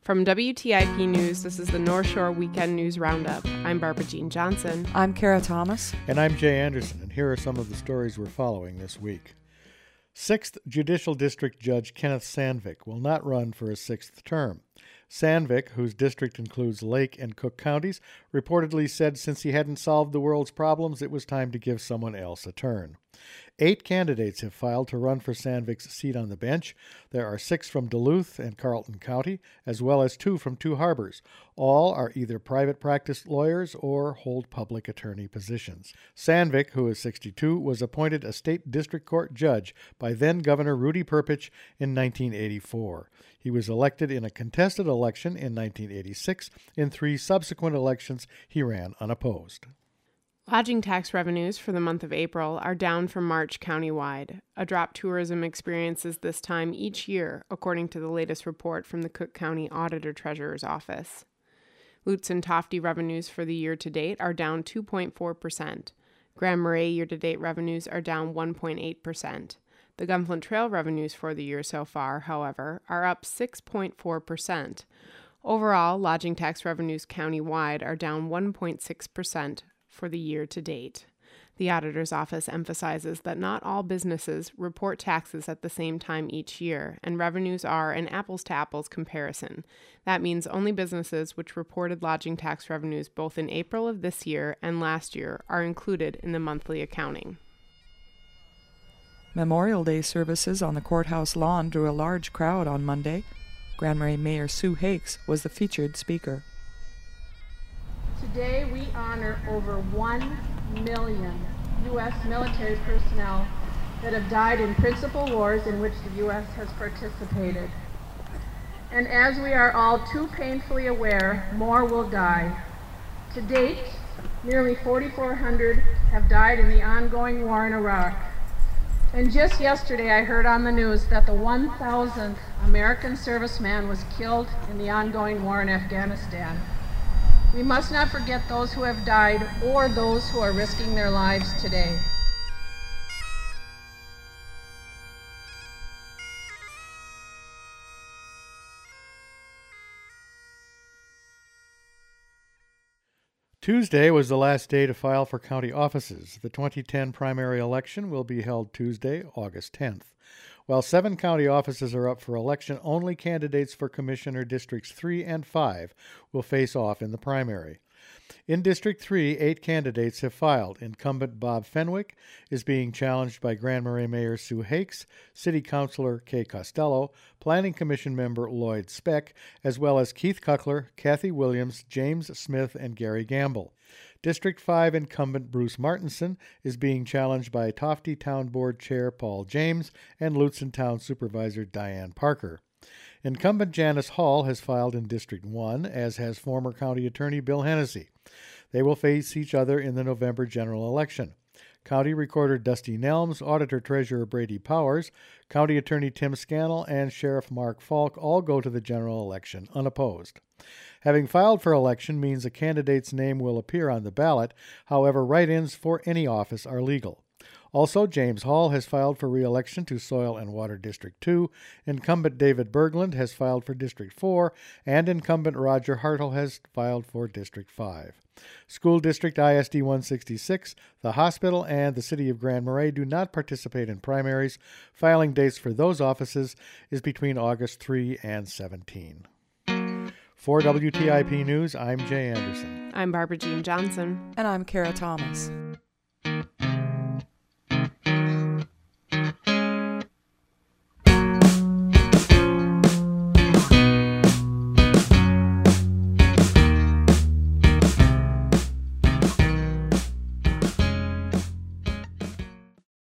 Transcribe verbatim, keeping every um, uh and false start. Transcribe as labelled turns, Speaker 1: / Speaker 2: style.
Speaker 1: From W T I P News, this is the North Shore Weekend News Roundup. I'm Barbara Jean Johnson.
Speaker 2: I'm Kara Thomas.
Speaker 3: And I'm Jay Anderson, and here are some of the stories we're following this week. Sixth Judicial District Judge Kenneth Sandvik will not run for a sixth term. Sandvik, whose district includes Lake and Cook counties, reportedly said since he hadn't solved the world's problems, it was time to give someone else a turn. Eight candidates have filed to run for Sandvik's seat on the bench. There are six from Duluth and Carleton County, as well as two from Two Harbors. All are either private practice lawyers or hold public attorney positions. Sandvik, who is sixty-two, was appointed a state district court judge by then-Governor Rudy Perpich in nineteen eighty-four. He was elected in a contested election in nineteen eighty-six. In three subsequent elections, he ran unopposed.
Speaker 1: Lodging tax revenues for the month of April are down from March countywide, a drop tourism experiences this time each year, according to the latest report from the Cook County Auditor Treasurer's Office. Lutz and Tofte revenues for the year to date are down two point four percent. Grand Marais year-to-date revenues are down one point eight percent. The Gunflint Trail revenues for the year so far, however, are up six point four percent. Overall, lodging tax revenues countywide are down one point six percent for the year to date. The auditor's office emphasizes that not all businesses report taxes at the same time each year, and revenues are an apples-to-apples comparison. That means only businesses which reported lodging tax revenues both in April of this year and last year are included in the monthly accounting.
Speaker 2: Memorial Day services on the courthouse lawn drew a large crowd on Monday. Grand Marais Mayor Sue Hakes was the featured speaker.
Speaker 4: Today we honor over one million U S military personnel that have died in principal wars in which the U S has participated. And as we are all too painfully aware, more will die. To date, nearly forty-four hundred have died in the ongoing war in Iraq. And just yesterday I heard on the news that the one thousandth American serviceman was killed in the ongoing war in Afghanistan. We must not forget those who have died or those who are risking their lives today.
Speaker 3: Tuesday was the last day to file for county offices. The twenty ten primary election will be held Tuesday, August tenth. While seven county offices are up for election, only candidates for Commissioner Districts three and five will face off in the primary. In District three, eight candidates have filed. Incumbent Bob Fenwick is being challenged by Grand Marais Mayor Sue Hakes, City Councilor Kay Costello, Planning Commission member Lloyd Speck, as well as Keith Kuckler, Kathy Williams, James Smith, and Gary Gamble. District five incumbent Bruce Martinson is being challenged by Tofte Town Board Chair Paul James and Lutzen Town Supervisor Diane Parker. Incumbent Janice Hall has filed in District one, as has former County Attorney Bill Hennessy. They will face each other in the November general election. County Recorder Dusty Nelms, Auditor Treasurer Brady Powers, County Attorney Tim Scannell, and Sheriff Mark Falk all go to the general election unopposed. Having filed for election means a candidate's name will appear on the ballot. However, write-ins for any office are legal. Also, James Hall has filed for re-election to Soil and Water District two, incumbent David Berglund has filed for District four, and incumbent Roger Hartle has filed for District five. School District I S D one sixty-six, the hospital, and the City of Grand Marais do not participate in primaries. Filing dates for those offices is between August third and seventeenth. For W T I P News, I'm Jay Anderson.
Speaker 1: I'm Barbara Jean Johnson.
Speaker 2: And I'm Kara Thomas.